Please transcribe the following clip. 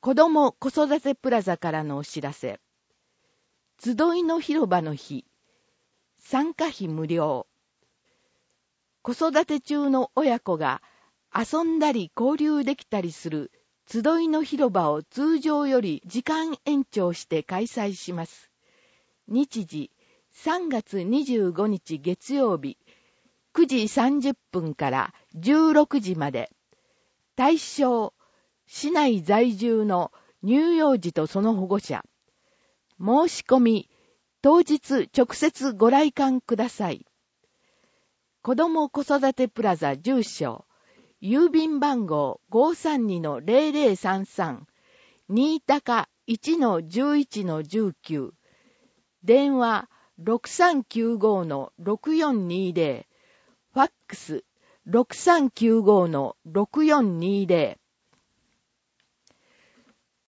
子ども子育てプラザからのお知らせ。集いの広場の日。参加費無料。子育て中の親子が遊んだり交流できたりする集いの広場を通常より時間延長して開催します。日時3月25日月曜日9時30分から16時まで。対象市内在住の乳幼児とその保護者。申し込み、当日直接ご来館ください。子ども子育てプラザ住所、郵便番号 532-0033、新高 1-11-19、電話 6395-6420、ファックス 6395-6420、